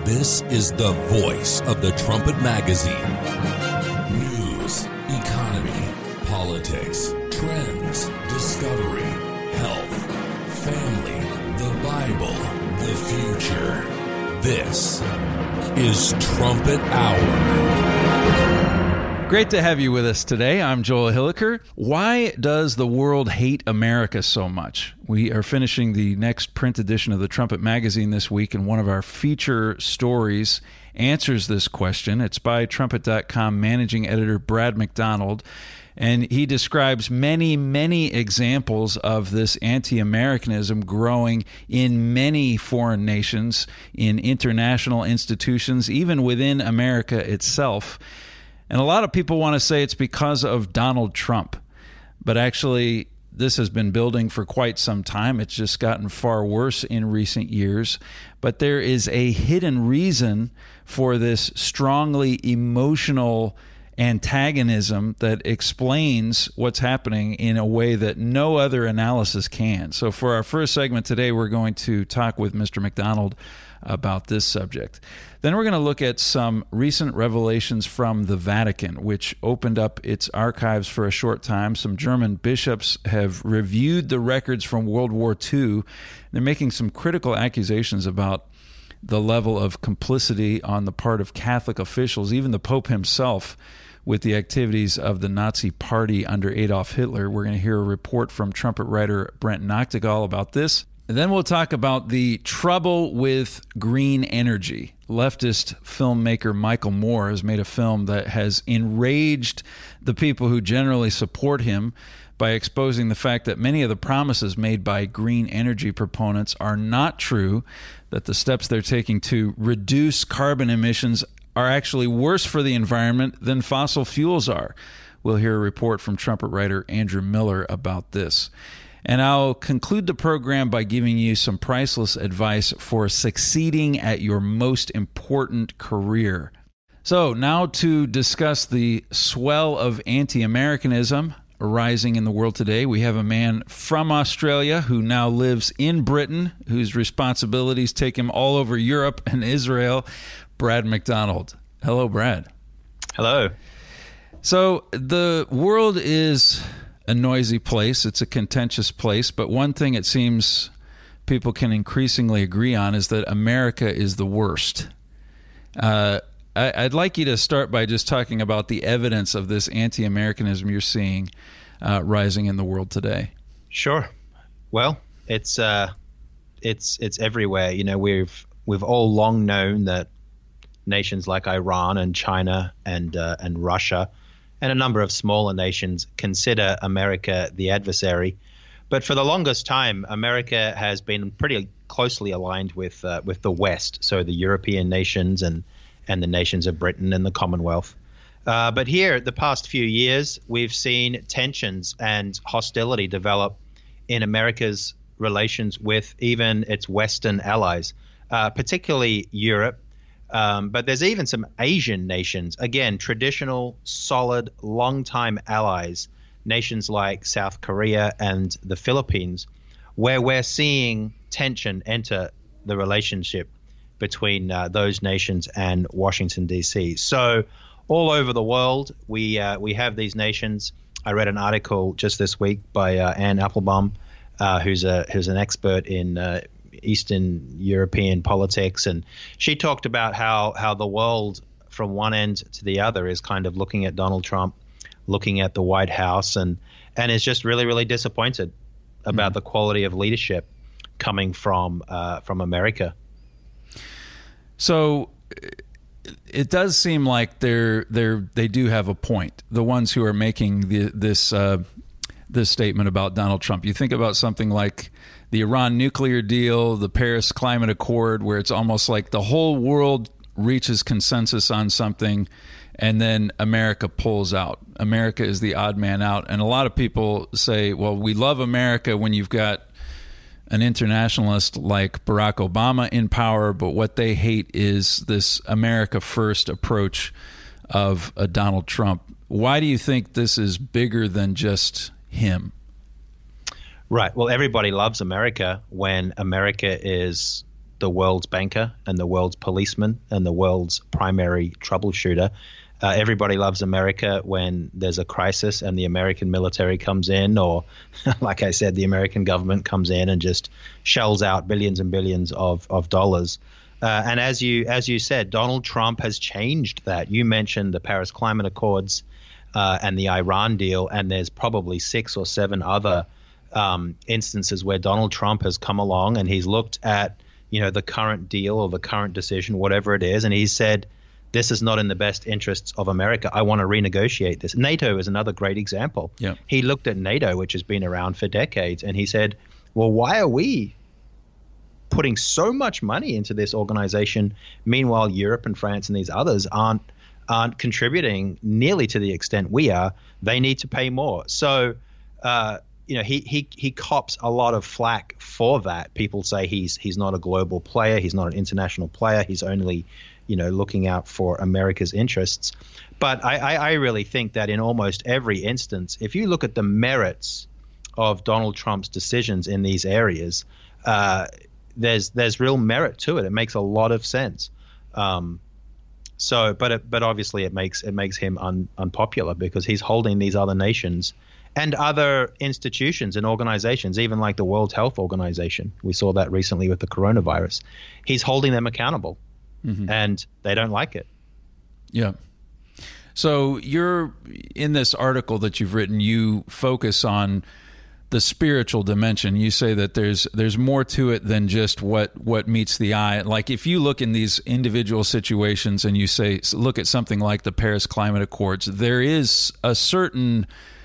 This is the voice of the Trumpet Magazine. News, economy, politics, trends, discovery, health, family, the Bible, the future. This is Trumpet Hour. Great to have you with us today. I'm Joel Hilliker. Why does the world hate America so much? We are finishing the next print edition of the Trumpet Magazine this week, and one of our feature stories answers this question. It's by Trumpet.com managing editor Brad McDonald, and he describes many, many examples of this anti-Americanism growing in many foreign nations, in international institutions, even within America itself. And a lot of people want to say it's because of Donald Trump, but actually this has been building for quite some time. It's just gotten far worse in recent years. But there is a hidden reason for this strongly emotional antagonism that explains what's happening in a way that no other analysis can. So for our first segment today, we're going to talk with Mr. McDonald about this subject. Then we're going to look at some recent revelations from the Vatican, which opened up its archives for a short time. Some German bishops have reviewed the records from World War II. They're making some critical accusations about the level of complicity on the part of Catholic officials, even the Pope himself, with the activities of the Nazi Party under Adolf Hitler. We're going to hear a report from trumpet writer Brent Noctegal about this. And then we'll talk about the trouble with green energy. Leftist filmmaker Michael Moore has made a film that has enraged the people who generally support him by exposing the fact that many of the promises made by green energy proponents are not true, that the steps they're taking to reduce carbon emissions are actually worse for the environment than fossil fuels are. We'll hear a report from trumpet writer Andrew Miller about this. And I'll conclude the program by giving you some priceless advice for succeeding at your most important career. So now to discuss the swell of anti-Americanism arising in the world today, we have a man from Australia who now lives in Britain, whose responsibilities take him all over Europe and Israel, Brad McDonald. Hello, Brad. Hello. So the world is a noisy place. It's a contentious place. But one thing it seems people can increasingly agree on is that America is the worst. I'd like you to start by just talking about the evidence of this anti-Americanism you're seeing rising in the world today. Sure. Well, it's everywhere. You know, we've all long known that nations like Iran and China and Russia and a number of smaller nations consider America the adversary. But for the longest time, America has been pretty closely aligned with the West, so the European nations and the nations of Britain and the Commonwealth. But here, the past few years, we've seen tensions and hostility develop in America's relations with even its Western allies, particularly Europe. But there's even some Asian nations, again, traditional, solid, long-time allies, nations like South Korea and the Philippines, where we're seeing tension enter the relationship between those nations and Washington, D.C. So all over the world, we have these nations. I read an article just this week by Anne Applebaum, who's an expert in Eastern European politics, and she talked about how the world from one end to the other is kind of looking at Donald Trump, looking at the White House, and is just really, really disappointed about the quality of leadership coming from America. So it does seem like they do have a point, the ones who are making this statement about Donald Trump. You think about something like the Iran nuclear deal, the Paris Climate Accord, where it's almost like the whole world reaches consensus on something and then America pulls out. America is the odd man out. And a lot of people say, well, we love America when you've got an internationalist like Barack Obama in power, but what they hate is this America first approach of a Donald Trump. Why do you think this is bigger than just him? Right. Well, everybody loves America when America is the world's banker and the world's policeman and the world's primary troubleshooter. Everybody loves America when there's a crisis and the American military comes in, or like I said, the American government comes in and just shells out billions and billions of dollars. And as you said, Donald Trump has changed that. You mentioned the Paris Climate Accords and the Iran deal, and there's probably 6 or 7 other instances where Donald Trump has come along and he's looked at, the current deal or the current decision, whatever it is, and he's said, this is not in the best interests of America. I want to renegotiate this. NATO is another great example. Yeah. He looked at NATO, which has been around for decades, and he said, well, why are we putting so much money into this organization? Meanwhile, Europe and France and these others aren't contributing nearly to the extent we are. They need to pay more. So, he cops a lot of flack for that. People say he's not a global player. He's not an international player. He's only looking out for America's interests. But I really think that in almost every instance, if you look at the merits of Donald Trump's decisions in these areas, there's real merit to it. It makes a lot of sense. But obviously it makes him unpopular because he's holding these other nations and other institutions and organizations, even like the World Health Organization. We saw that recently with the coronavirus. He's holding them accountable. Mm-hmm. And they don't like it. Yeah. So you're in this article that you've written, you focus on the spiritual dimension. You say that there's more to it than just what meets the eye. Like if you look in these individual situations and you say, look at something like the Paris Climate Accords, there is a certain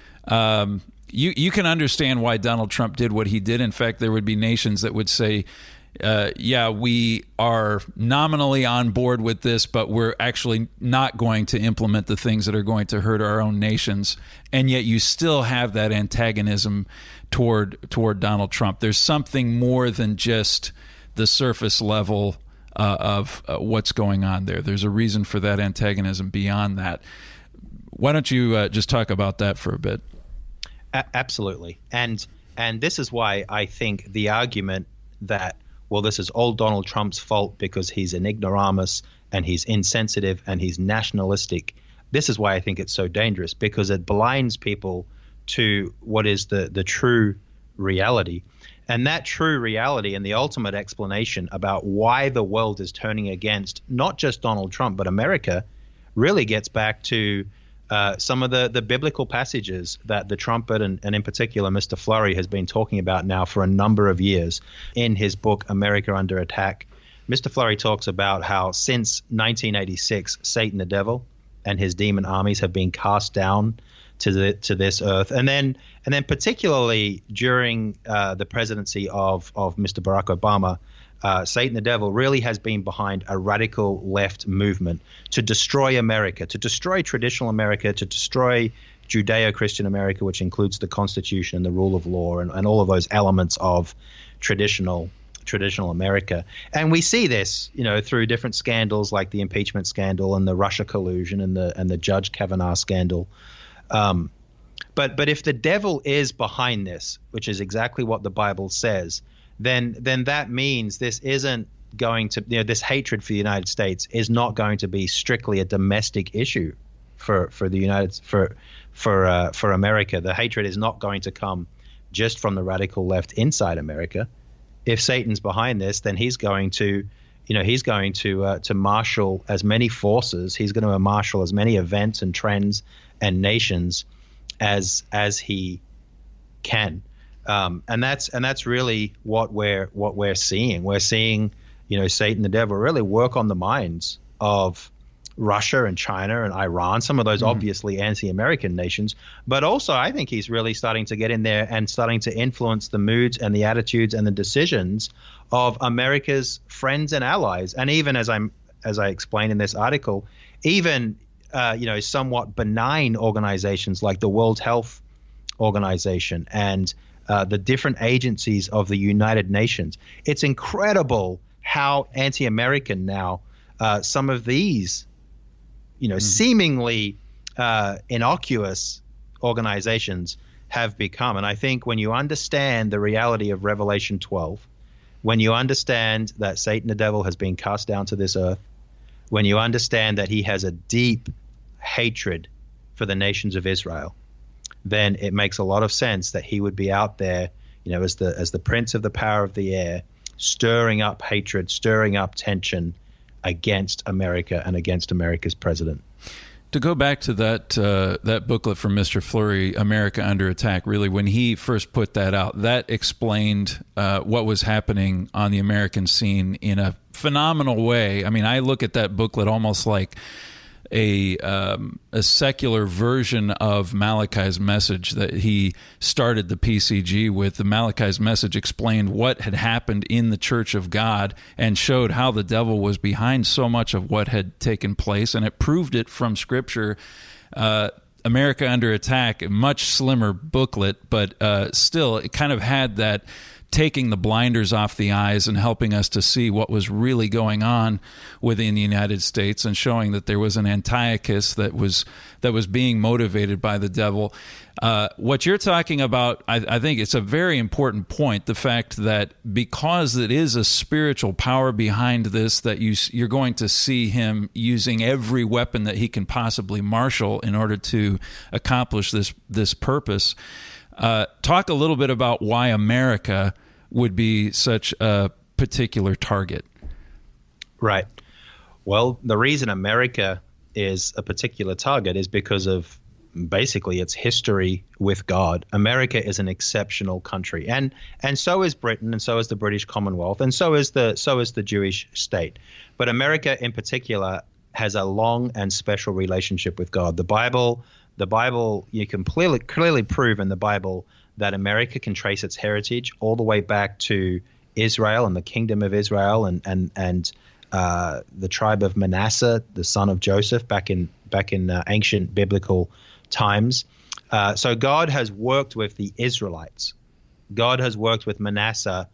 you can understand why Donald Trump did what he did. In fact, there would be nations that would say, we are nominally on board with this, but we're actually not going to implement the things that are going to hurt our own nations. And yet you still have that antagonism toward Donald Trump. There's something more than just the surface level of what's going on there. There's a reason for that antagonism beyond that. Why don't you just talk about that for a bit? Absolutely. And this is why I think the argument that, well, this is all Donald Trump's fault because he's an ignoramus and he's insensitive and he's nationalistic. This is why I think it's so dangerous, because it blinds people to what is the true reality. And that true reality and the ultimate explanation about why the world is turning against not just Donald Trump, but America really gets back to some of the biblical passages that the trumpet and in particular Mr. Flurry has been talking about now for a number of years in his book, America Under Attack. Mr. Flurry talks about how since 1986, Satan the devil and his demon armies have been cast down to this earth. And then particularly during the presidency of Mr. Barack Obama, Satan the devil really has been behind a radical left movement to destroy America, to destroy traditional America, to destroy Judeo-Christian America, which includes the Constitution and the rule of law and all of those elements of traditional America. And we see this, through different scandals like the impeachment scandal and the Russia collusion and the Judge Kavanaugh scandal. But if the devil is behind this, which is exactly what the Bible says, then that means this isn't going to, this hatred for the United States is not going to be strictly a domestic issue for America. The hatred is not going to come just from the radical left inside America. If Satan's behind this, then he's going to marshal as many forces. He's going to marshal as many events and trends and nations as he can. And that's really what we're seeing. We're seeing, Satan the devil really work on the minds of Russia and China and Iran, some of those obviously anti-American nations. But also, I think he's really starting to get in there and starting to influence the moods and the attitudes and the decisions of America's friends and allies. And even as I explain in this article, even somewhat benign organizations like the World Health Organization and the different agencies of the United Nations. It's incredible how anti-American now some of these, seemingly innocuous organizations have become. And I think when you understand the reality of Revelation 12, when you understand that Satan the devil has been cast down to this earth, when you understand that he has a deep hatred for the nations of Israel, then it makes a lot of sense that he would be out there, as the prince of the power of the air, stirring up hatred, stirring up tension against America and against America's president. To go back to that booklet from Mr. Fleury, America Under Attack, really, when he first put that out, that explained what was happening on the American scene in a phenomenal way. I mean, I look at that booklet almost like a secular version of Malachi's message that he started the PCG with. The Malachi's message explained what had happened in the Church of God and showed how the devil was behind so much of what had taken place, and it proved it from Scripture. America Under Attack, a much slimmer booklet, but still it kind of had that taking the blinders off the eyes and helping us to see what was really going on within the United States, and showing that there was an Antiochus that was being motivated by the devil. What you're talking about, I think it's a very important point, the fact that because it is a spiritual power behind this, that you're going to see him using every weapon that he can possibly marshal in order to accomplish this purpose. Talk a little bit about why America would be such a particular target. Right. Well, the reason America is a particular target is because of basically its history with God. America is an exceptional country, and so is Britain, and so is the British Commonwealth, and so is the Jewish state. But America in particular has a long and special relationship with God. The Bible, you can clearly prove in the Bible that America can trace its heritage all the way back to Israel and the kingdom of Israel and the tribe of Manasseh, the son of Joseph, back in ancient biblical times. So God has worked with the Israelites. God has worked with Manasseh,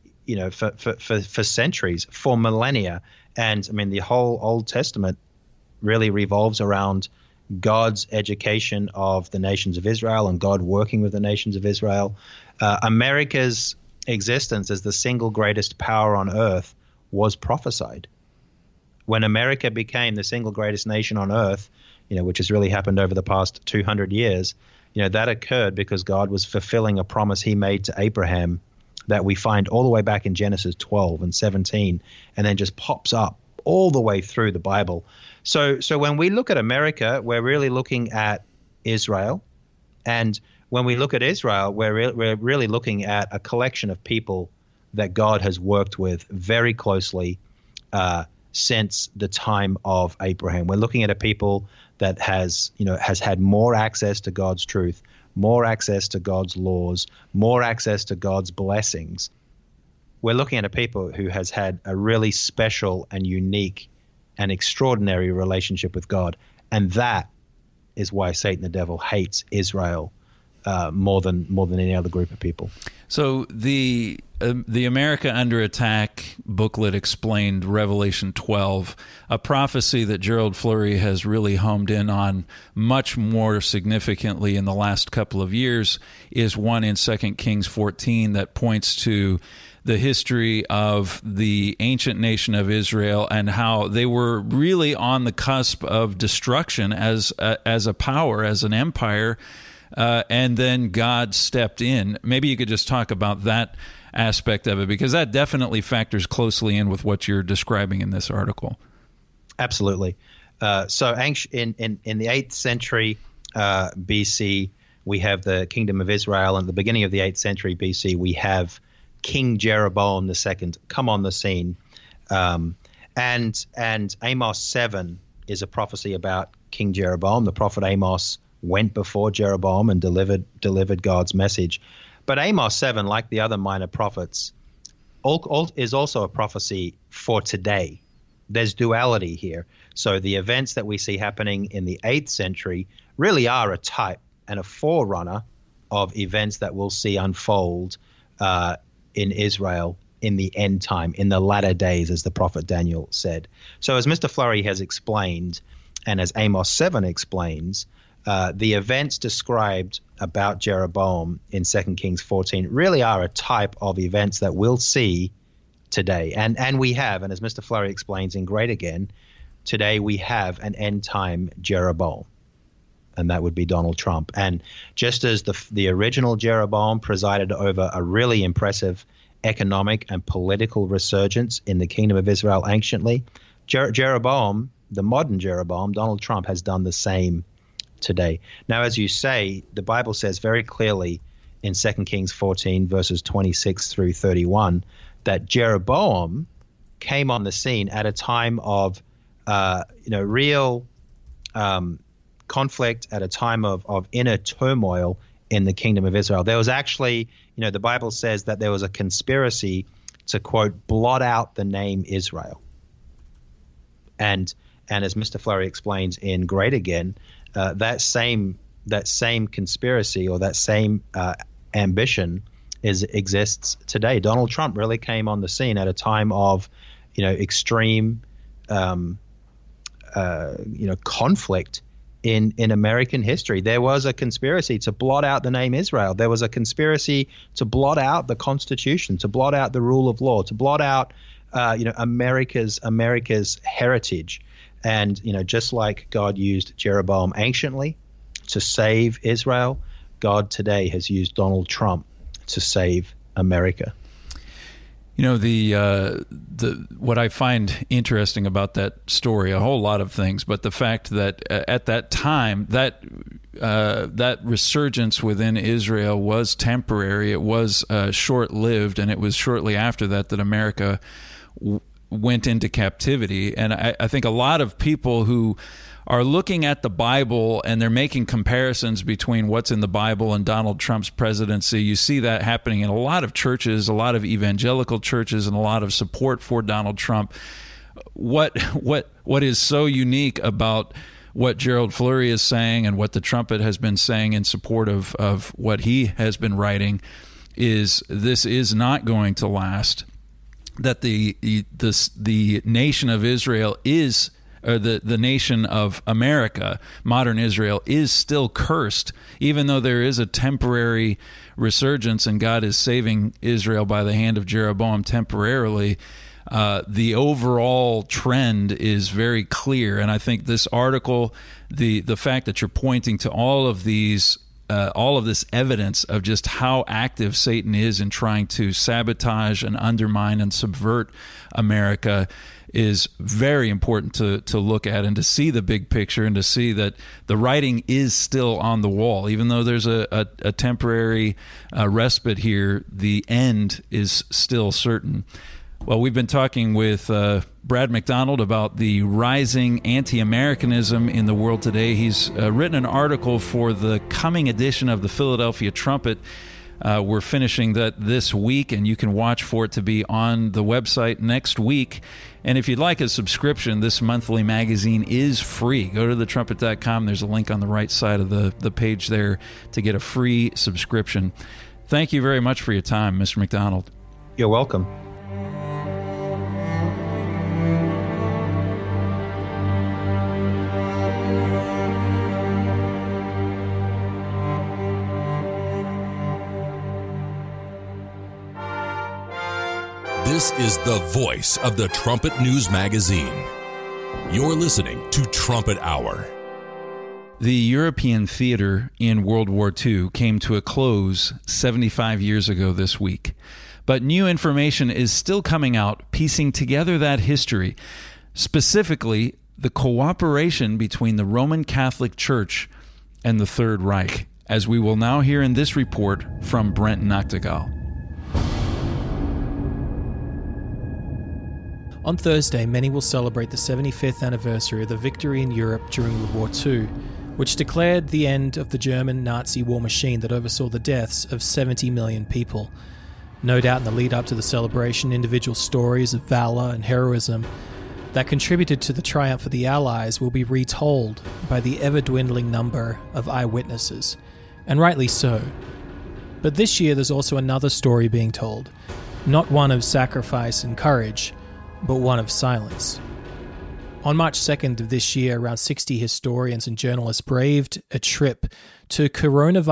for centuries, for millennia. And I mean, the whole Old Testament really revolves around God's education of the nations of Israel and God working with the nations of Israel. America's existence as the single greatest power on earth was prophesied. When America became the single greatest nation on earth, which has really happened over the past 200 years, that occurred because God was fulfilling a promise he made to Abraham that we find all the way back in Genesis 12 and 17, and then just pops up all the way through the Bible. So when we look at America, we're really looking at Israel. And when we look at Israel, we're really looking at a collection of people that God has worked with very closely since the time of Abraham. We're looking at a people that has had more access to God's truth, more access to God's laws, more access to God's blessings. We're looking at a people who has had a really special and unique and extraordinary relationship with God. And that is why Satan the devil hates Israel more than any other group of people. So the America Under Attack booklet explained Revelation 12, a prophecy that Gerald Fleury has really homed in on much more significantly in the last couple of years, is one in 2 Kings 14 that points to the history of the ancient nation of Israel and how they were really on the cusp of destruction as a power, as an empire, and then God stepped in. Maybe you could just talk about that aspect of it, because that definitely factors closely in with what you're describing in this article. Absolutely. So in the 8th century BC, we have the kingdom of Israel, and at the beginning of the 8th century BC, we have King Jeroboam II come on the scene, and Amos 7 is a prophecy about King Jeroboam. The prophet Amos went before Jeroboam and delivered God's message. But Amos 7, like the other minor prophets, is also a prophecy for today. There's duality here. So the events that we see happening in the 8th century really are a type and a forerunner of events that we'll see unfold in Israel in the end time, in the latter days, as the prophet Daniel said. So as Mr. Fleury has explained, and as Amos 7 explains, the events described about Jeroboam in 2 Kings 14 really are a type of events that we'll see today. And we have, and as Mr. Flurry explains in Great Again, today we have an end-time Jeroboam, and that would be Donald Trump. And just as the original Jeroboam presided over a really impressive economic and political resurgence in the Kingdom of Israel anciently, Jeroboam, the modern Jeroboam, Donald Trump, has done the same today. Now, as you say, the Bible says very clearly in 2 Kings 14, verses 26 through 31, that Jeroboam came on the scene at a time of real conflict, at a time of inner turmoil in the Kingdom of Israel. There was actually, the Bible says that there was a conspiracy to, quote, blot out the name Israel. And as Mr. Flurry explains in Great Again, that same conspiracy, or that same ambition exists today. Donald Trump really came on the scene at a time of, extreme, conflict in American history. There was a conspiracy to blot out the name Israel. There was a conspiracy to blot out the Constitution, to blot out the rule of law, to blot out, America's heritage. And, just like God used Jeroboam anciently to save Israel, God today has used Donald Trump to save America. What I find interesting about that story, a whole lot of things, but the fact that at that time, that resurgence within Israel was temporary. It was short-lived, and it was shortly after that America went into captivity. And I think a lot of people who are looking at the Bible and they're making comparisons between what's in the Bible and Donald Trump's presidency, you see that happening in a lot of churches, a lot of evangelical churches, and a lot of support for Donald Trump. What is so unique about what Gerald Flurry is saying and what the Trumpet has been saying in support of what he has been writing is this is not going to last. That the nation of Israel is, or the nation of America, modern Israel, is still cursed, even though there is a temporary resurgence and God is saving Israel by the hand of Jeroboam temporarily. The overall trend is very clear, and I think this article, the fact that you're pointing to all of this evidence of just how active Satan is in trying to sabotage and undermine and subvert America is very important to look at, and to see the big picture, and to see that the writing is still on the wall. Even though there's a temporary respite here, the end is still certain. Well, we've been talking with Brad McDonald about the rising anti-Americanism in the world today. He's written an article for the coming edition of the Philadelphia Trumpet. We're finishing that this week, and you can watch for it to be on the website next week. And if you'd like a subscription, this monthly magazine is free. Go to thetrumpet.com. There's a link on the right side of the page there to get a free subscription. Thank you very much for your time, Mr. McDonald. You're welcome. This is the voice of the Trumpet News Magazine. You're listening to Trumpet Hour. The European theater in World War II came to a close 75 years ago this week. But new information is still coming out, piecing together that history, specifically the cooperation between the Roman Catholic Church and the Third Reich, as we will now hear in this report from Brent Noctegal. On Thursday, many will celebrate the 75th anniversary of the victory in Europe during World War II, which declared the end of the German Nazi war machine that oversaw the deaths of 70 million people. No doubt in the lead up to the celebration, individual stories of valor and heroism that contributed to the triumph of the Allies will be retold by the ever-dwindling number of eyewitnesses, and rightly so. But this year there's also another story being told, not one of sacrifice and courage, but one of silence. On March 2nd of this year, around 60 historians and journalists braved a trip to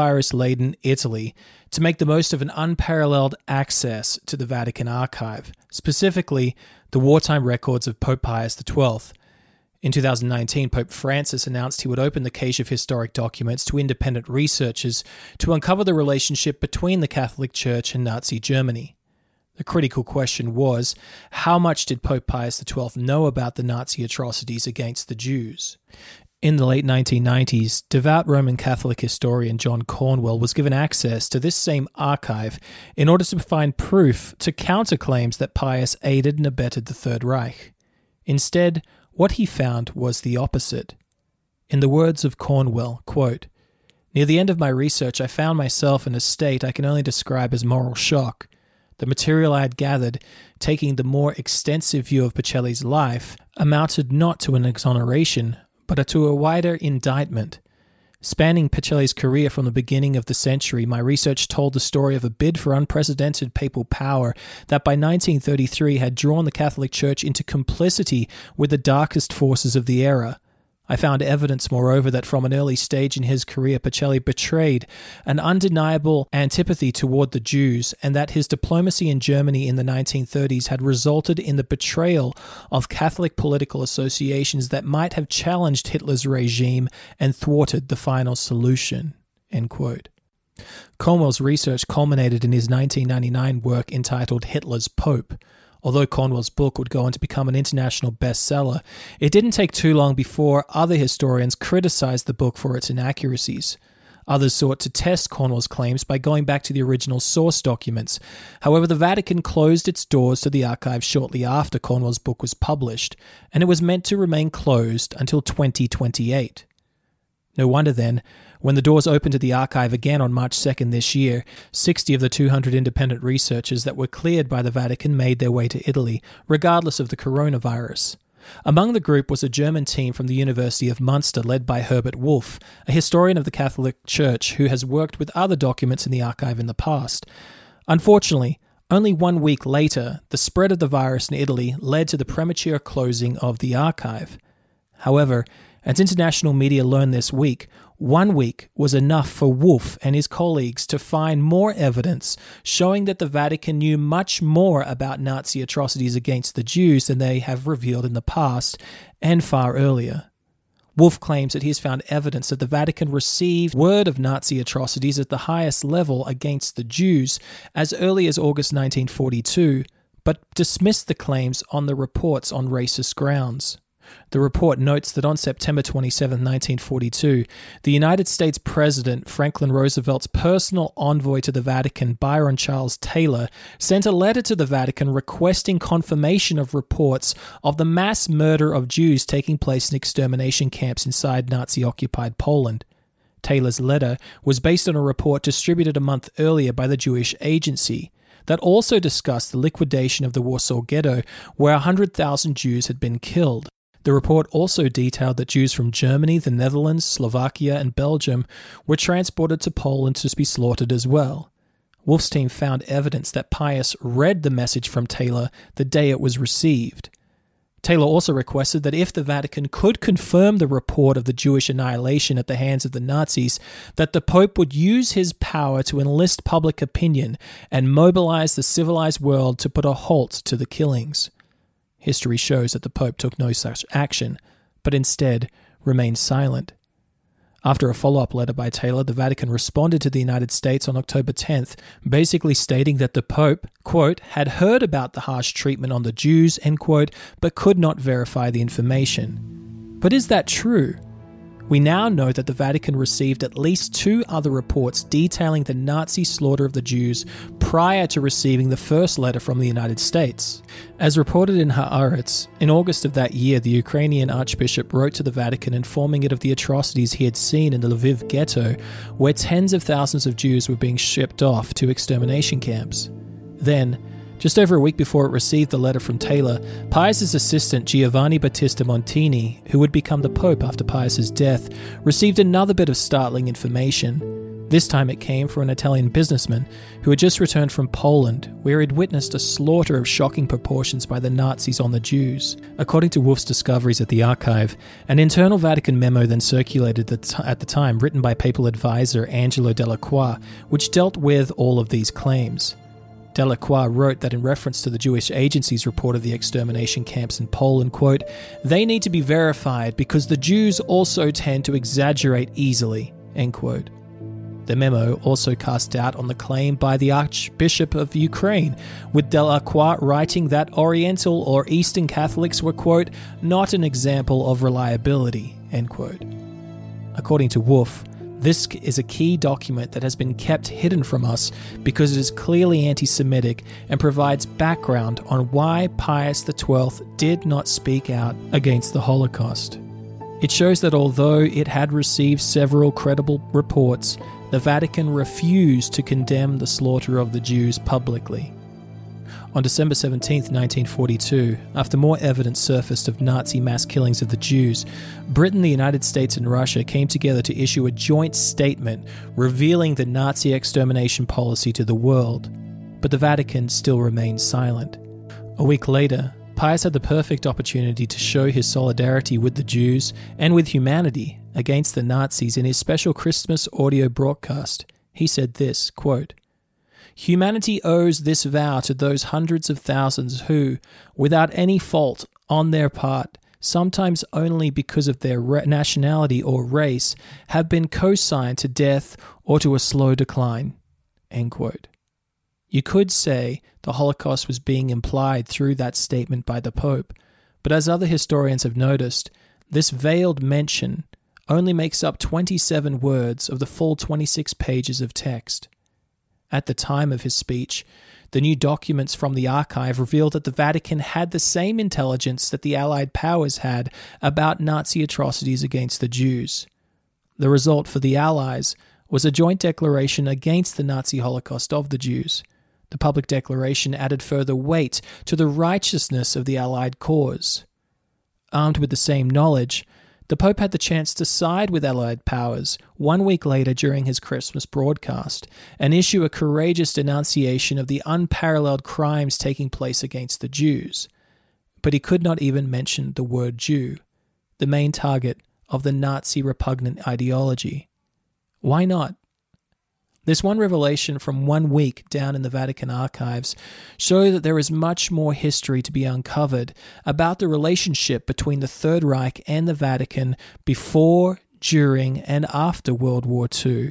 coronavirus-laden Italy to make the most of an unparalleled access to the Vatican archive, specifically the wartime records of Pope Pius XII. In 2019, Pope Francis announced he would open the cache of historic documents to independent researchers to uncover the relationship between the Catholic Church and Nazi Germany. The critical question was, how much did Pope Pius XII know about the Nazi atrocities against the Jews? In the late 1990s, devout Roman Catholic historian John Cornwell was given access to this same archive in order to find proof to counter claims that Pius aided and abetted the Third Reich. Instead, what he found was the opposite. In the words of Cornwell, quote, "Near the end of my research, I found myself in a state I can only describe as moral shock. The material I had gathered, taking the more extensive view of Pacelli's life, amounted not to an exoneration, but to a wider indictment. Spanning Pacelli's career from the beginning of the century, my research told the story of a bid for unprecedented papal power that by 1933 had drawn the Catholic Church into complicity with the darkest forces of the era. I found evidence, moreover, that from an early stage in his career, Pacelli betrayed an undeniable antipathy toward the Jews, and that his diplomacy in Germany in the 1930s had resulted in the betrayal of Catholic political associations that might have challenged Hitler's regime and thwarted the final solution." End quote. Cornwell's research culminated in his 1999 work entitled Hitler's Pope. Although Cornwell's book would go on to become an international bestseller, it didn't take too long before other historians criticized the book for its inaccuracies. Others sought to test Cornwell's claims by going back to the original source documents. However, the Vatican closed its doors to the archive shortly after Cornwell's book was published, and it was meant to remain closed until 2028. No wonder then, when the doors opened to the archive again on March 2nd this year, 60 of the 200 independent researchers that were cleared by the Vatican made their way to Italy, regardless of the coronavirus. Among the group was a German team from the University of Munster led by Herbert Wolff, a historian of the Catholic Church who has worked with other documents in the archive in the past. Unfortunately, only 1 week later, the spread of the virus in Italy led to the premature closing of the archive. However, as international media learned this week, 1 week was enough for Wolff and his colleagues to find more evidence showing that the Vatican knew much more about Nazi atrocities against the Jews than they have revealed in the past and far earlier. Wolff claims that he has found evidence that the Vatican received word of Nazi atrocities at the highest level against the Jews as early as August 1942, but dismissed the claims on the reports on racist grounds. The report notes that on September 27, 1942, the United States President Franklin Roosevelt's personal envoy to the Vatican, Byron Charles Taylor, sent a letter to the Vatican requesting confirmation of reports of the mass murder of Jews taking place in extermination camps inside Nazi-occupied Poland. Taylor's letter was based on a report distributed a month earlier by the Jewish Agency that also discussed the liquidation of the Warsaw Ghetto, where 100,000 Jews had been killed. The report also detailed that Jews from Germany, the Netherlands, Slovakia, and Belgium were transported to Poland to be slaughtered as well. Wolff's team found evidence that Pius read the message from Taylor the day it was received. Taylor also requested that if the Vatican could confirm the report of the Jewish annihilation at the hands of the Nazis, that the Pope would use his power to enlist public opinion and mobilize the civilized world to put a halt to the killings. History shows that the Pope took no such action, but instead remained silent. After a follow-up letter by Taylor, the Vatican responded to the United States on October 10th, basically stating that the Pope, quote, had heard about the harsh treatment on the Jews, end quote, but could not verify the information. But is that true? We now know that the Vatican received at least 2 other reports detailing the Nazi slaughter of the Jews prior to receiving the first letter from the United States. As reported in Haaretz, in August of that year, the Ukrainian Archbishop wrote to the Vatican informing it of the atrocities he had seen in the Lviv ghetto, where tens of thousands of Jews were being shipped off to extermination camps. Then, just over a week before it received the letter from Taylor, Pius's assistant Giovanni Battista Montini, who would become the Pope after Pius's death, received another bit of startling information. This time it came from an Italian businessman who had just returned from Poland, where he'd witnessed a slaughter of shocking proportions by the Nazis on the Jews. According to Wolff's discoveries at the archive, an internal Vatican memo then circulated at the time, written by papal advisor Angelo Dellacqua, which dealt with all of these claims. Delacroix wrote that in reference to the Jewish Agency's report of the extermination camps in Poland, quote, "They need to be verified because the Jews also tend to exaggerate easily," end quote. The memo also cast doubt on the claim by the Archbishop of Ukraine, with Delacroix writing that Oriental or Eastern Catholics were, quote, "not an example of reliability," end quote. According to Wolf, this is a key document that has been kept hidden from us because it is clearly anti-Semitic and provides background on why Pius XII did not speak out against the Holocaust. It shows that although it had received several credible reports, the Vatican refused to condemn the slaughter of the Jews publicly. On December 17, 1942, after more evidence surfaced of Nazi mass killings of the Jews, Britain, the United States, and Russia came together to issue a joint statement revealing the Nazi extermination policy to the world, but the Vatican still remained silent. A week later, Pius had the perfect opportunity to show his solidarity with the Jews and with humanity against the Nazis in his special Christmas audio broadcast. He said this, quote, "Humanity owes this vow to those hundreds of thousands who, without any fault on their part, sometimes only because of their nationality or race, have been co-signed to death or to a slow decline." End quote. You could say the Holocaust was being implied through that statement by the Pope, but as other historians have noticed, this veiled mention only makes up 27 words of the full 26 pages of text. At the time of his speech, the new documents from the archive revealed that the Vatican had the same intelligence that the Allied powers had about Nazi atrocities against the Jews. The result for the Allies was a joint declaration against the Nazi Holocaust of the Jews. The public declaration added further weight to the righteousness of the Allied cause. Armed with the same knowledge, the Pope had the chance to side with Allied powers 1 week later during his Christmas broadcast and issue a courageous denunciation of the unparalleled crimes taking place against the Jews. But he could not even mention the word Jew, the main target of the Nazi repugnant ideology. Why not? This one revelation from 1 week down in the Vatican archives show that there is much more history to be uncovered about the relationship between the Third Reich and the Vatican before, during, and after World War II.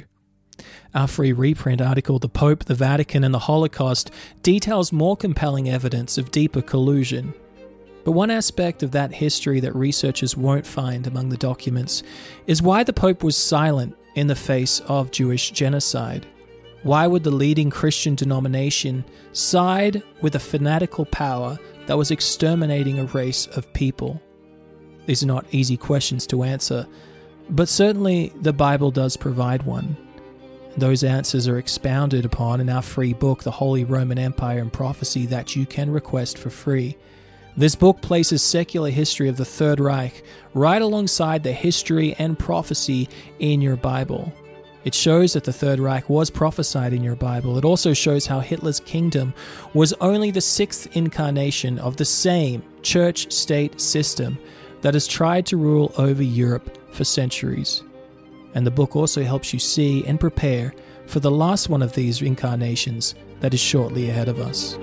Our free reprint article, "The Pope, the Vatican, and the Holocaust," details more compelling evidence of deeper collusion. But one aspect of that history that researchers won't find among the documents is why the Pope was silent in the face of Jewish genocide. Why would the leading Christian denomination side with a fanatical power that was exterminating a race of people? These are not easy questions to answer, but certainly the Bible does provide one. Those answers are expounded upon in our free book, The Holy Roman Empire and Prophecy, that you can request for free. This book places secular history of the Third Reich right alongside the history and prophecy in your Bible. It shows that the Third Reich was prophesied in your Bible. It also shows how Hitler's kingdom was only the sixth incarnation of the same church-state system that has tried to rule over Europe for centuries. And the book also helps you see and prepare for the last one of these incarnations that is shortly ahead of us.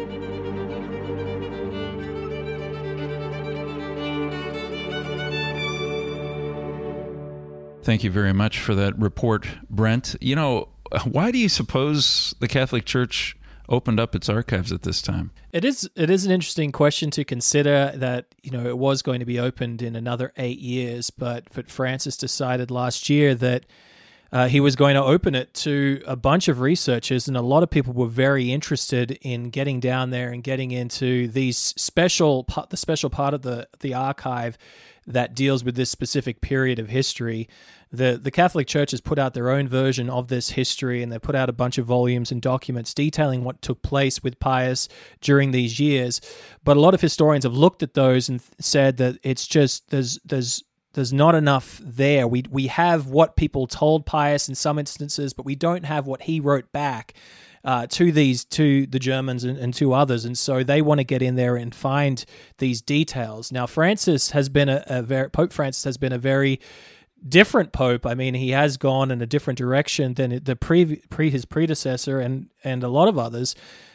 Thank you very much for that report, Brent. You know, why do you suppose the Catholic Church opened up its archives at this time? It is an interesting question to consider that, it was going to be opened in another 8 years, but Francis decided last year that he was going to open it to a bunch of researchers, and a lot of people were very interested in getting down there and getting into the special part of the archive that deals with this specific period of history. The Catholic Church has put out their own version of this history, and they put out a bunch of volumes and documents detailing what took place with Pius during these years. But a lot of historians have looked at those and said that it's just there's not enough there. We have what people told Pius in some instances, but we don't have what he wrote back to the Germans and to others, and so they want to get in there and find these details. Now, Pope Francis has been a very different pope. I mean, he has gone in a different direction than his predecessor and a lot of others.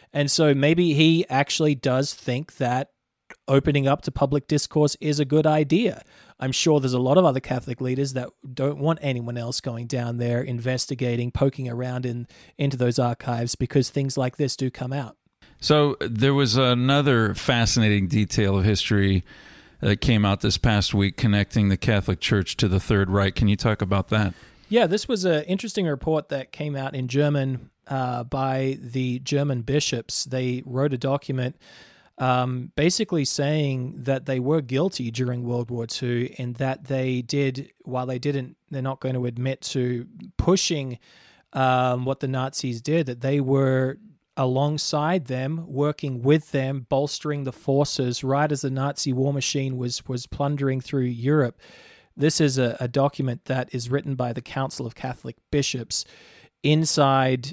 And so maybe he actually does think that opening up to public discourse is a good idea. I'm sure there's a lot of other Catholic leaders that don't want anyone else going down there, investigating, poking around into those archives, because things like this do come out. So there was another fascinating detail of history that came out this past week connecting the Catholic Church to the Third Reich. Can you talk about that? Yeah, this was an interesting report that came out in German by the German bishops. They wrote a document basically saying that they were guilty during World War II, and that they did, while they're not going to admit to pushing what the Nazis did, that they were alongside them, working with them, bolstering the forces right as the Nazi war machine was plundering through Europe. This is a document that is written by the Council of Catholic Bishops inside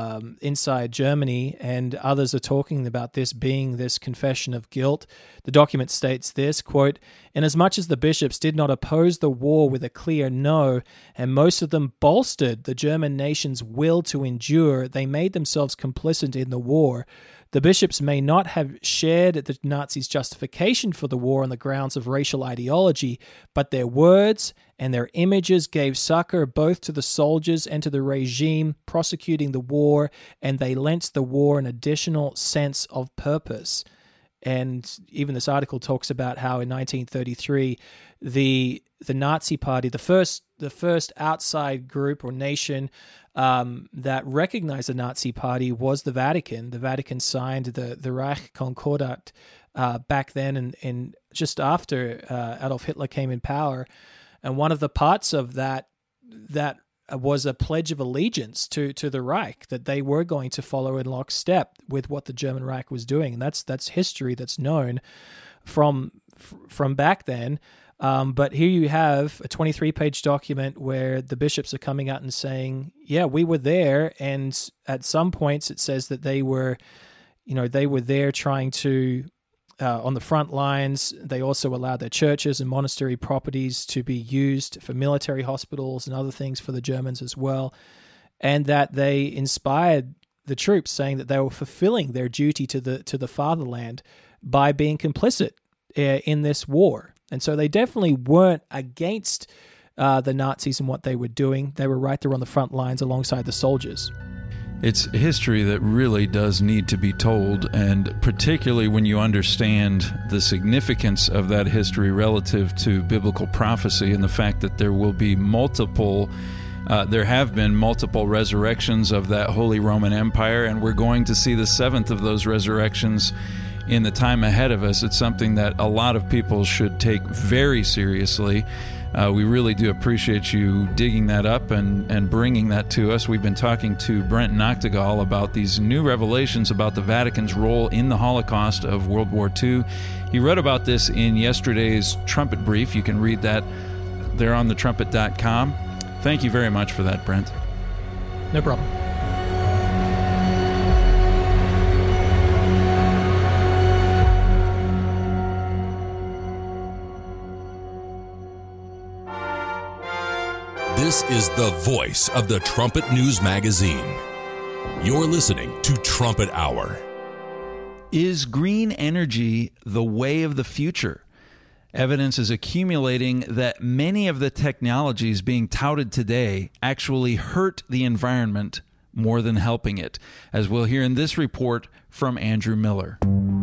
Germany, and others are talking about this being this confession of guilt. The document states this, quote, "Inasmuch as the bishops did not oppose the war with a clear no, and most of them bolstered the German nation's will to endure, they made themselves complicit in the war. The bishops may not have shared the Nazis' justification for the war on the grounds of racial ideology, but their words and their images gave succor both to the soldiers and to the regime prosecuting the war, and they lent the war an additional sense of purpose." And even this article talks about how in 1933, the Nazi Party, the first outside group or nation that recognized the Nazi Party was the Vatican. The Vatican signed the Reich Concordat back then, and just after Adolf Hitler came in power. And one of the parts of that was a pledge of allegiance to the Reich, that they were going to follow in lockstep with what the German Reich was doing. And that's history that's known from back then. But here you have a 23-page document where the bishops are coming out and saying, yeah, we were there. And at some points it says that they were there trying to, on the front lines. They also allowed their churches and monastery properties to be used for military hospitals and other things for the Germans as well. And that they inspired the troops, saying that they were fulfilling their duty to the fatherland by being complicit in this war. And so they definitely weren't against the Nazis and what they were doing. They were right there on the front lines alongside the soldiers. It's history that really does need to be told, and particularly when you understand the significance of that history relative to biblical prophecy and the fact that there will be there have been multiple resurrections of that Holy Roman Empire, and we're going to see the seventh of those resurrections in the time ahead of us. It's something that a lot of people should take very seriously. We really do appreciate you digging that up and bringing that to us. We've been talking to Brent Noctegal about these new revelations about the Vatican's role in the Holocaust of World War II. He wrote about this in yesterday's Trumpet Brief. You can read that there on thetrumpet.com. Thank you very much for that, Brent. No problem. This is the voice of the Trumpet News Magazine. You're listening to Trumpet Hour. Is green energy the way of the future? Evidence is accumulating that many of the technologies being touted today actually hurt the environment more than helping it, as we'll hear in this report from Andrew Miller.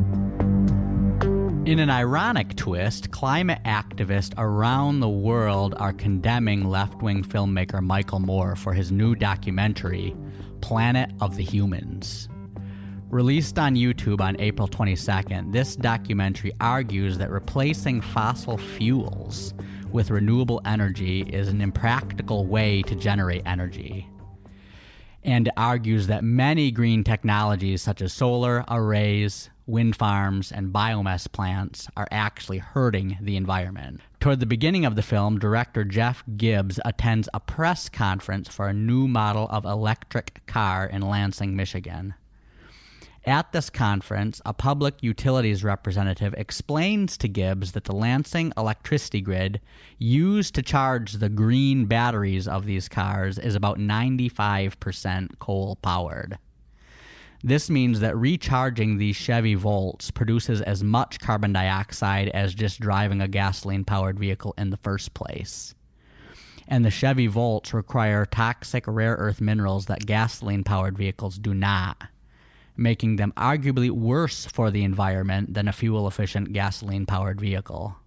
In an ironic twist, climate activists around the world are condemning left-wing filmmaker Michael Moore for his new documentary, Planet of the Humans. Released on YouTube on April 22nd, this documentary argues that replacing fossil fuels with renewable energy is an impractical way to generate energy, and argues that many green technologies such as solar arrays, wind farms, and biomass plants are actually hurting the environment. Toward the beginning of the film, director Jeff Gibbs attends a press conference for a new model of electric car in Lansing, Michigan. At this conference, a public utilities representative explains to Gibbs that the Lansing electricity grid used to charge the green batteries of these cars is about 95% coal-powered. This means that recharging these Chevy Volts produces as much carbon dioxide as just driving a gasoline-powered vehicle in the first place. And the Chevy Volts require toxic rare earth minerals that gasoline-powered vehicles do not, making them arguably worse for the environment than a fuel-efficient gasoline-powered vehicle.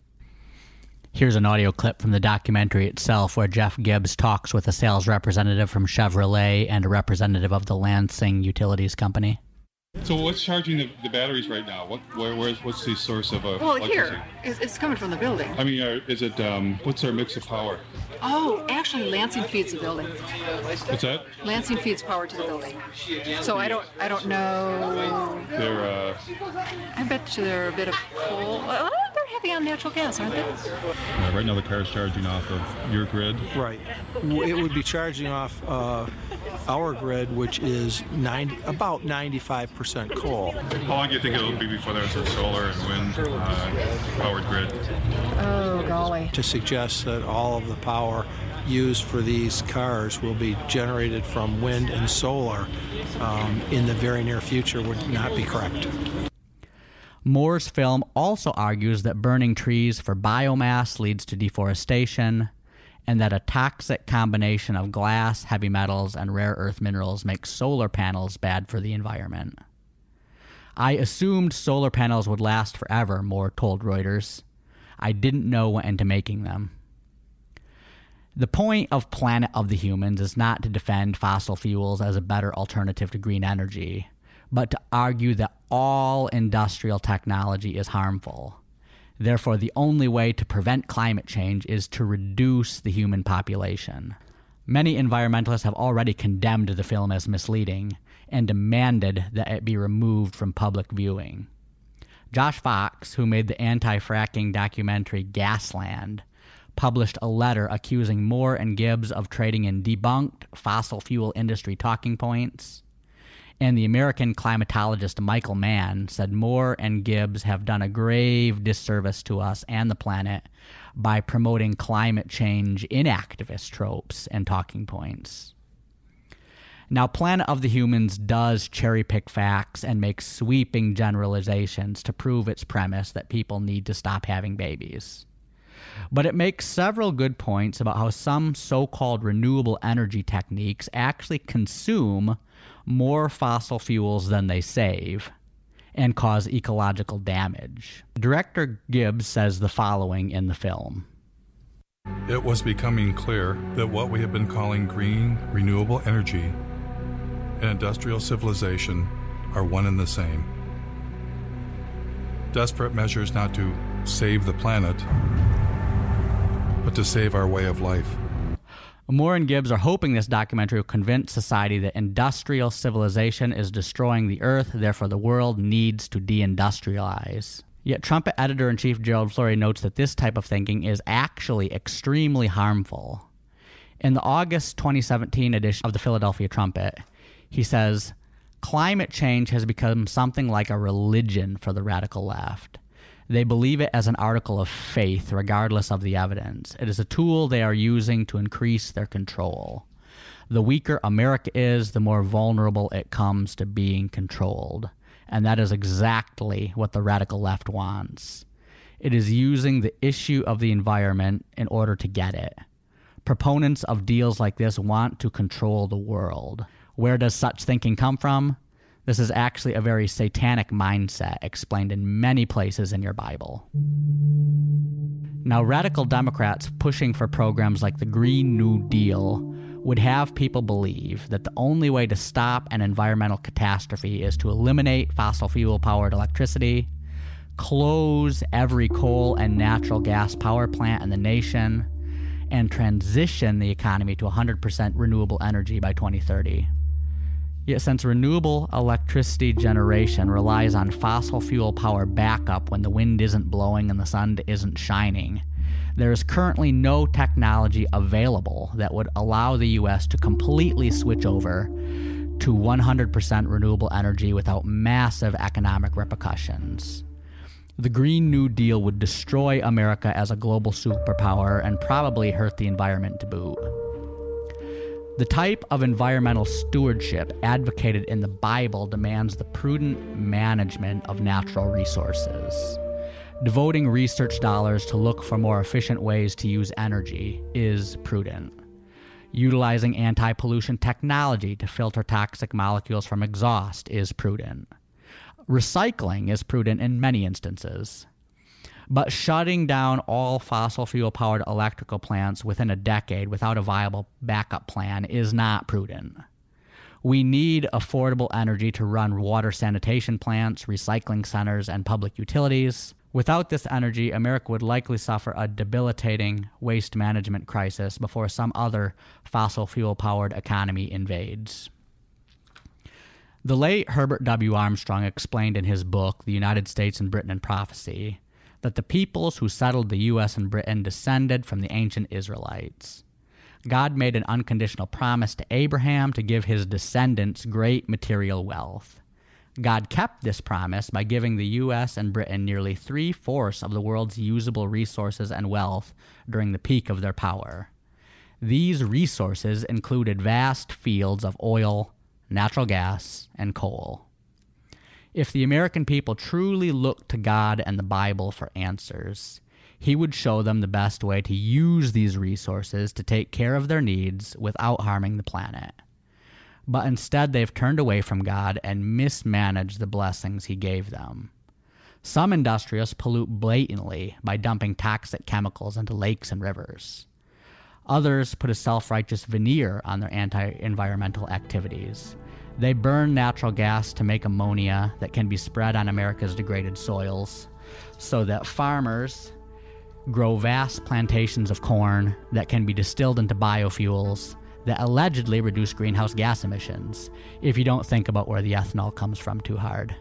Here's an audio clip from the documentary itself where Jeff Gibbs talks with a sales representative from Chevrolet and a representative of the Lansing Utilities Company. So what's charging the batteries right now? What's the source of electricity? Here. It's coming from the building. I mean, is it, what's our mix of power? Oh, actually, Lansing feeds the building. What's that? Lansing feeds power to the building. So I don't know. I bet you they're a bit of coal. Well, they're heavy on natural gas, aren't they? Right now the car's charging off of your grid. Right. It would be charging off our grid, which is about 95% coal. How long do you think it'll be before there's a solar and wind powered grid? Oh, golly. To suggest that all of the power used for these cars will be generated from wind and solar in the very near future would not be correct. Moore's film also argues that burning trees for biomass leads to deforestation, and that a toxic combination of glass, heavy metals, and rare earth minerals makes solar panels bad for the environment. I assumed solar panels would last forever, Moore told Reuters. I didn't know what went into making them. The point of Planet of the Humans is not to defend fossil fuels as a better alternative to green energy, but to argue that all industrial technology is harmful. Therefore, the only way to prevent climate change is to reduce the human population. Many environmentalists have already condemned the film as misleading and demanded that it be removed from public viewing. Josh Fox, who made the anti-fracking documentary Gasland, published a letter accusing Moore and Gibbs of trading in debunked fossil fuel industry talking points. And the American climatologist Michael Mann said Moore and Gibbs have done a grave disservice to us and the planet by promoting climate change inactivist tropes and talking points. Now, Planet of the Humans does cherry-pick facts and make sweeping generalizations to prove its premise that people need to stop having babies. But it makes several good points about how some so-called renewable energy techniques actually consume more fossil fuels than they save and cause ecological damage. Director Gibbs says the following in the film. It was becoming clear that what we have been calling green, renewable energy and industrial civilization are one and the same. Desperate measures not to save the planet, but to save our way of life. Moore and Gibbs are hoping this documentary will convince society that industrial civilization is destroying the earth, therefore the world needs to deindustrialize. Yet Trumpet editor-in-chief Gerald Flurry notes that this type of thinking is actually extremely harmful. In the August 2017 edition of the Philadelphia Trumpet, he says, "Climate change has become something like a religion for the radical left. They believe it as an article of faith, regardless of the evidence. It is a tool they are using to increase their control. The weaker America is, the more vulnerable it comes to being controlled. And that is exactly what the radical left wants. It is using the issue of the environment in order to get it. Proponents of deals like this want to control the world. Where does such thinking come from? This is actually a very satanic mindset explained in many places in your Bible." Now, radical Democrats pushing for programs like the Green New Deal would have people believe that the only way to stop an environmental catastrophe is to eliminate fossil fuel-powered electricity, close every coal and natural gas power plant in the nation, and transition the economy to 100% renewable energy by 2030. Yet since renewable electricity generation relies on fossil fuel power backup when the wind isn't blowing and the sun isn't shining, there is currently no technology available that would allow the U.S. to completely switch over to 100% renewable energy without massive economic repercussions. The Green New Deal would destroy America as a global superpower and probably hurt the environment to boot. The type of environmental stewardship advocated in the Bible demands the prudent management of natural resources. Devoting research dollars to look for more efficient ways to use energy is prudent. Utilizing anti-pollution technology to filter toxic molecules from exhaust is prudent. Recycling is prudent in many instances. But shutting down all fossil fuel-powered electrical plants within a decade without a viable backup plan is not prudent. We need affordable energy to run water sanitation plants, recycling centers, and public utilities. Without this energy, America would likely suffer a debilitating waste management crisis before some other fossil fuel-powered economy invades. The late Herbert W. Armstrong explained in his book, The United States and Britain in Prophecy, that the peoples who settled the U.S. and Britain descended from the ancient Israelites. God made an unconditional promise to Abraham to give his descendants great material wealth. God kept this promise by giving the U.S. and Britain nearly 3/4 of the world's usable resources and wealth during the peak of their power. These resources included vast fields of oil, natural gas, and coal. If the American people truly looked to God and the Bible for answers, he would show them the best way to use these resources to take care of their needs without harming the planet. But instead, they've turned away from God and mismanaged the blessings he gave them. Some industrialists pollute blatantly by dumping toxic chemicals into lakes and rivers. Others put a self-righteous veneer on their anti-environmental activities. They burn natural gas to make ammonia that can be spread on America's degraded soils so that farmers grow vast plantations of corn that can be distilled into biofuels that allegedly reduce greenhouse gas emissions, if you don't think about where the ethanol comes from too hard.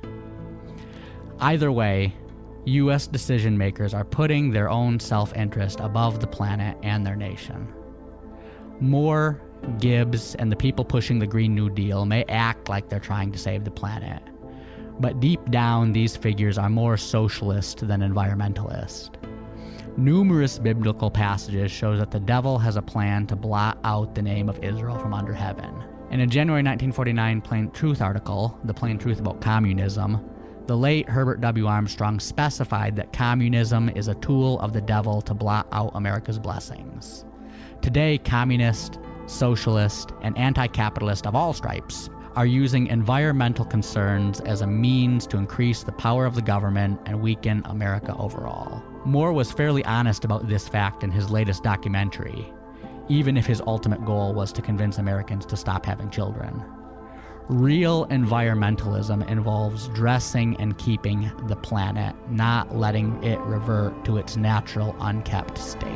Either way, U.S. decision makers are putting their own self-interest above the planet and their nation. Moore, Gibbs, and the people pushing the Green New Deal may act like they're trying to save the planet, but deep down these figures are more socialist than environmentalist. Numerous biblical passages show that the devil has a plan to blot out the name of Israel from under heaven. In a January 1949 Plain Truth article, The Plain Truth About Communism, the late Herbert W. Armstrong specified that communism is a tool of the devil to blot out America's blessings. Today, communists, socialists, and anti-capitalists of all stripes are using environmental concerns as a means to increase the power of the government and weaken America overall. Moore was fairly honest about this fact in his latest documentary, even if his ultimate goal was to convince Americans to stop having children. Real environmentalism involves dressing and keeping the planet, not letting it revert to its natural, unkept state.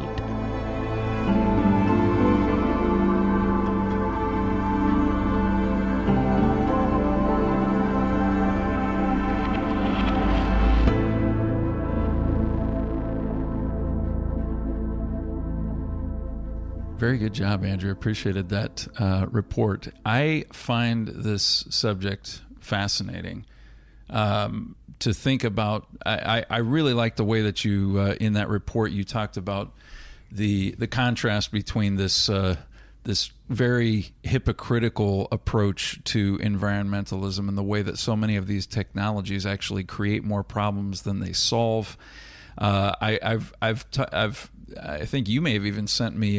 Very good job, Andrew. Appreciated that report. I find this subject fascinating to think about. I really like the way that you, in that report, you talked about the contrast between this very hypocritical approach to environmentalism and the way that so many of these technologies actually create more problems than they solve. I think you may have even sent me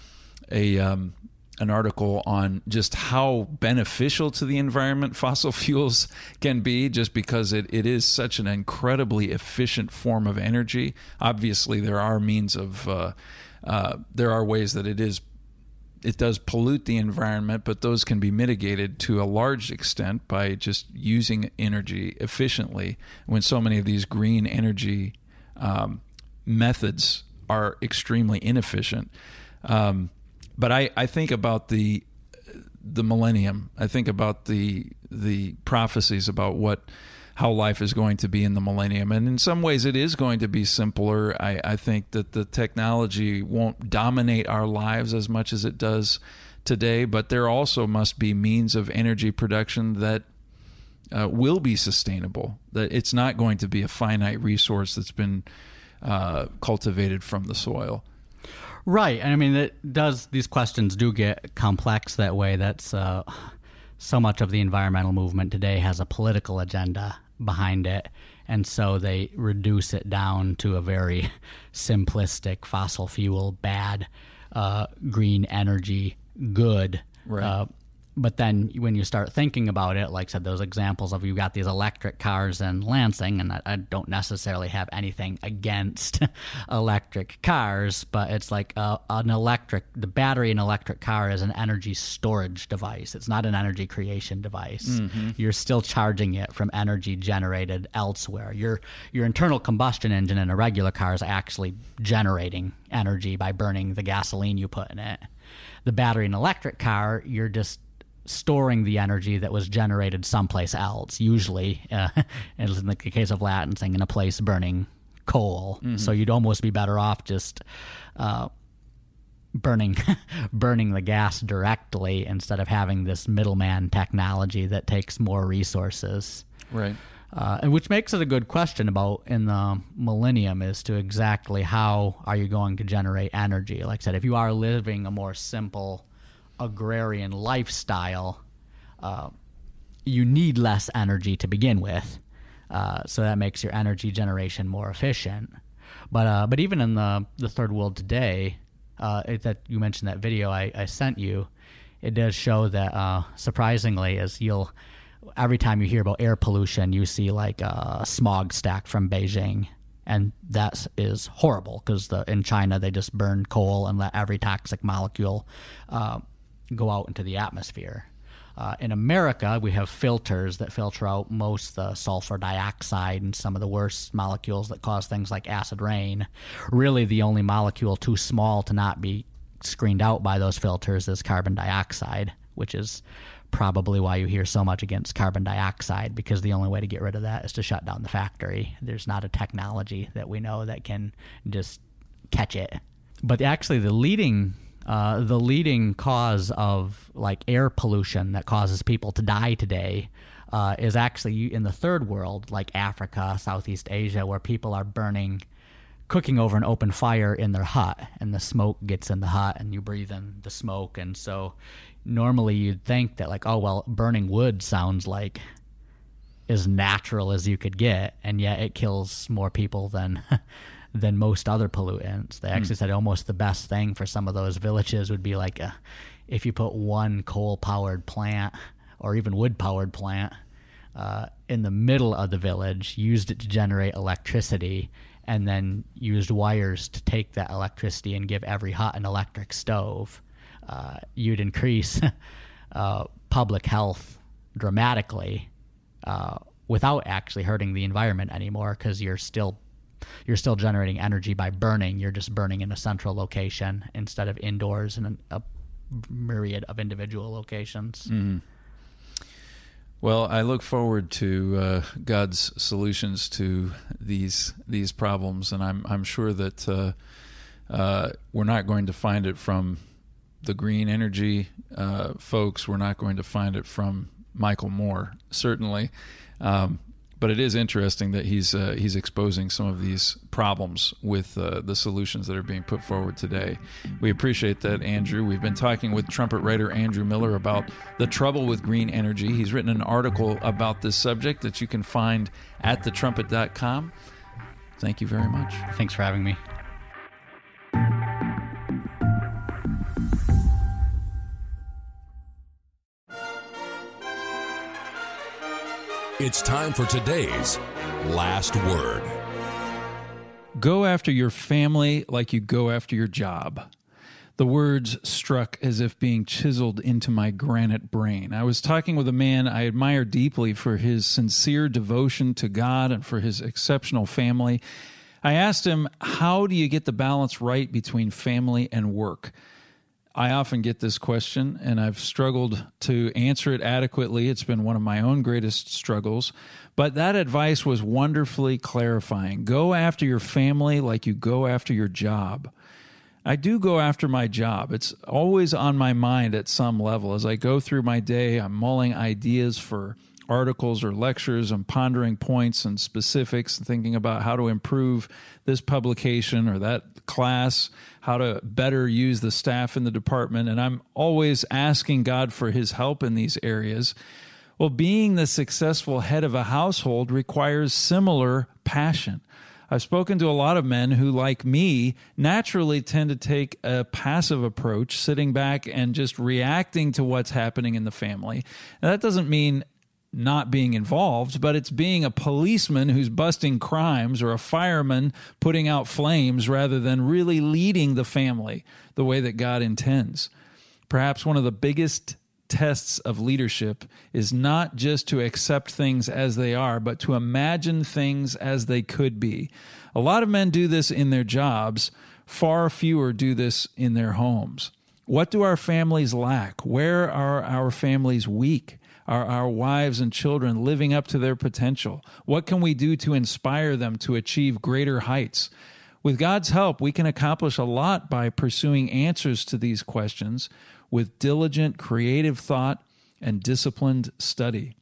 an article on just how beneficial to the environment fossil fuels can be, just because it is such an incredibly efficient form of energy. Obviously, there are means of there are ways that it does pollute the environment, but those can be mitigated to a large extent by just using energy efficiently, when so many of these green energy methods are extremely inefficient. But I think about the millennium. I think about the prophecies about how life is going to be in the millennium. And in some ways it is going to be simpler. I think that the technology won't dominate our lives as much as it does today, but there also must be means of energy production that will be sustainable, that it's not going to be a finite resource that's been cultivated from the soil. Right. And I mean, these questions do get complex that way. That's so much of the environmental movement today has a political agenda behind it. And so they reduce it down to a very simplistic fossil fuel, bad, green energy, good. Right. But then when you start thinking about it, like I said, those examples of you've got these electric cars in Lansing, and I don't necessarily have anything against electric cars, but it's like the battery in an electric car is an energy storage device. It's not an energy creation device. Mm-hmm. You're still charging it from energy generated elsewhere. Your internal combustion engine in a regular car is actually generating energy by burning the gasoline you put in it. The battery in an electric car, you're just storing the energy that was generated someplace else, usually, in the case of Lansing, in a place burning coal. Mm-hmm. So you'd almost be better off just burning the gas directly instead of having this middleman technology that takes more resources. Right. And which makes it a good question about in the millennium as to exactly how are you going to generate energy. Like I said, if you are living a more simple agrarian lifestyle, you need less energy to begin with, so that makes your energy generation more efficient. But even in the third world today, that you mentioned that video I sent you, it does show that surprisingly, every time you hear about air pollution, you see like a smog stack from Beijing. And that is horrible because in China they just burn coal and let every toxic molecule go out into the atmosphere. In America, we have filters that filter out most the sulfur dioxide and some of the worst molecules that cause things like acid rain. Really, the only molecule too small to not be screened out by those filters is carbon dioxide, which is probably why you hear so much against carbon dioxide, because the only way to get rid of that is to shut down the factory. There's not a technology that we know that can just catch it. But actually, the leading cause of like air pollution that causes people to die today is actually in the third world, like Africa, Southeast Asia, where people are cooking over an open fire in their hut, and the smoke gets in the hut and you breathe in the smoke. And so normally you'd think that like, oh, well, burning wood sounds like as natural as you could get, and yet it kills more people than most other pollutants. They actually said almost the best thing for some of those villages would be like if you put one coal-powered plant or even wood-powered plant in the middle of the village, used it to generate electricity, and then used wires to take that electricity and give every hut an electric stove, you'd increase public health dramatically without actually hurting the environment anymore, because you're still generating energy by burning. You're just burning in a central location instead of indoors in a myriad of individual locations. Mm-hmm. Well, I look forward to God's solutions to these problems, and I'm sure that we're not going to find it from the green energy folks. We're not going to find it from Michael Moore, certainly. But it is interesting that he's exposing some of these problems with the solutions that are being put forward today. We appreciate that, Andrew. We've been talking with trumpet writer Andrew Miller about the trouble with green energy. He's written an article about this subject that you can find at thetrumpet.com. Thank you very much. Thanks for having me. It's time for today's Last Word. Go after your family like you go after your job. The words struck as if being chiseled into my granite brain. I was talking with a man I admire deeply for his sincere devotion to God and for his exceptional family. I asked him, how do you get the balance right between family and work? I often get this question, and I've struggled to answer it adequately. It's been one of my own greatest struggles. But that advice was wonderfully clarifying. Go after your family like you go after your job. I do go after my job. It's always on my mind at some level. As I go through my day, I'm mulling ideas for articles or lectures and pondering points and specifics and thinking about how to improve this publication or that class, how to better use the staff in the department. And I'm always asking God for his help in these areas. Well, being the successful head of a household requires similar passion. I've spoken to a lot of men who, like me, naturally tend to take a passive approach, sitting back and just reacting to what's happening in the family. Now, that doesn't mean not being involved, but it's being a policeman who's busting crimes or a fireman putting out flames rather than really leading the family the way that God intends. Perhaps one of the biggest tests of leadership is not just to accept things as they are, but to imagine things as they could be. A lot of men do this in their jobs. Far fewer do this in their homes. What do our families lack? Where are our families weak? Are our wives and children living up to their potential? What can we do to inspire them to achieve greater heights? With God's help, we can accomplish a lot by pursuing answers to these questions with diligent, creative thought and disciplined study.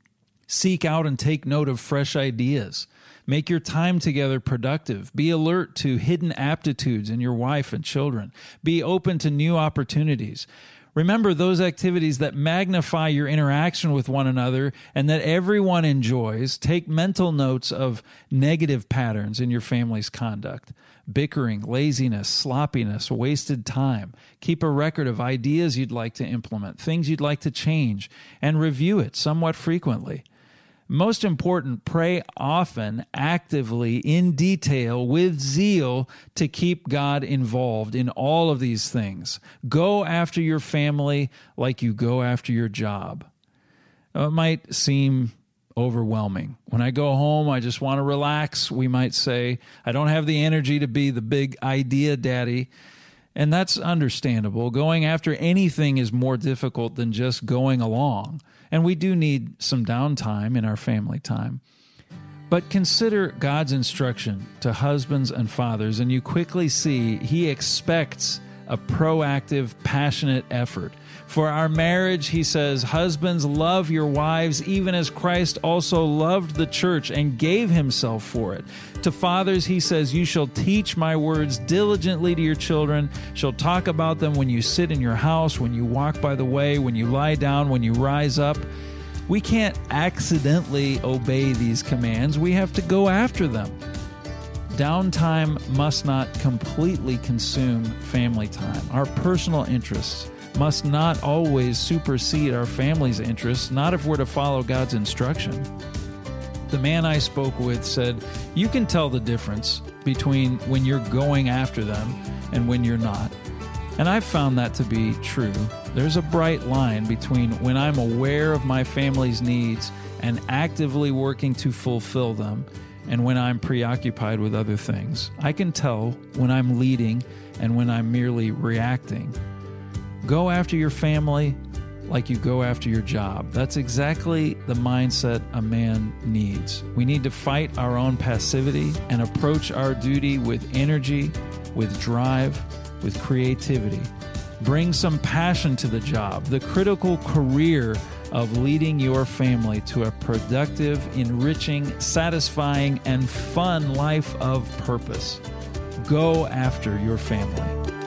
Seek out and take note of fresh ideas. Make your time together productive. Be alert to hidden aptitudes in your wife and children. Be open to new opportunities. Remember those activities that magnify your interaction with one another and that everyone enjoys. Take mental notes of negative patterns in your family's conduct. Bickering, laziness, sloppiness, wasted time. Keep a record of ideas you'd like to implement, things you'd like to change, and review it somewhat frequently. Most important, pray often, actively, in detail, with zeal to keep God involved in all of these things. Go after your family like you go after your job. It might seem overwhelming. When I go home, I just want to relax, we might say. I don't have the energy to be the big idea daddy. And that's understandable. Going after anything is more difficult than just going along. And we do need some downtime in our family time. But consider God's instruction to husbands and fathers, and you quickly see he expects a proactive, passionate effort. For our marriage, he says, husbands, love your wives even as Christ also loved the church and gave himself for it. To fathers, he says, you shall teach my words diligently to your children, shall talk about them when you sit in your house, when you walk by the way, when you lie down, when you rise up. We can't accidentally obey these commands. We have to go after them. Downtime must not completely consume family time. Our personal interests must not always supersede our family's interests, not if we're to follow God's instruction. The man I spoke with said, you can tell the difference between when you're going after them and when you're not. And I've found that to be true. There's a bright line between when I'm aware of my family's needs and actively working to fulfill them, and when I'm preoccupied with other things. I can tell when I'm leading and when I'm merely reacting. Go after your family like you go after your job. That's exactly the mindset a man needs. We need to fight our own passivity and approach our duty with energy, with drive, with creativity. Bring some passion to the job, the critical career of leading your family to a productive, enriching, satisfying, and fun life of purpose. Go after your family.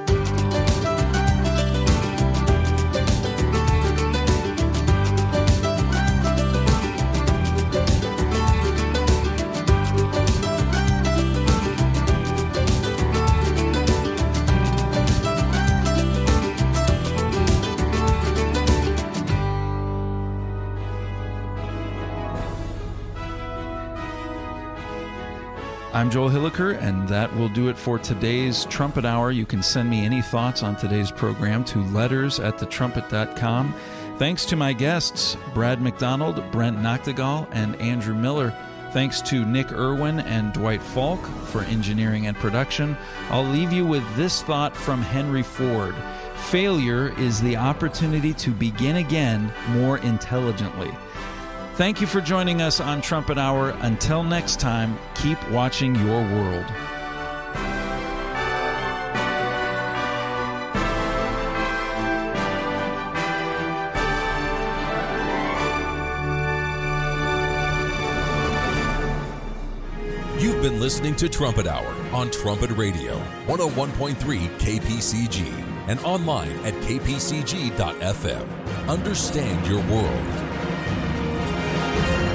I'm Joel Hilliker, and that will do it for today's Trumpet Hour. You can send me any thoughts on today's program to letters@thetrumpet.com. Thanks to my guests, Brad McDonald, Brent Noctegal, and Andrew Miller. Thanks to Nick Irwin and Dwight Falk for engineering and production. I'll leave you with this thought from Henry Ford. Failure is the opportunity to begin again more intelligently. Thank you for joining us on Trumpet Hour. Until next time, keep watching your world. been listening to Trumpet Hour on Trumpet Radio, 101.3 KPCG, and online at kpcg.fm. Understand your world.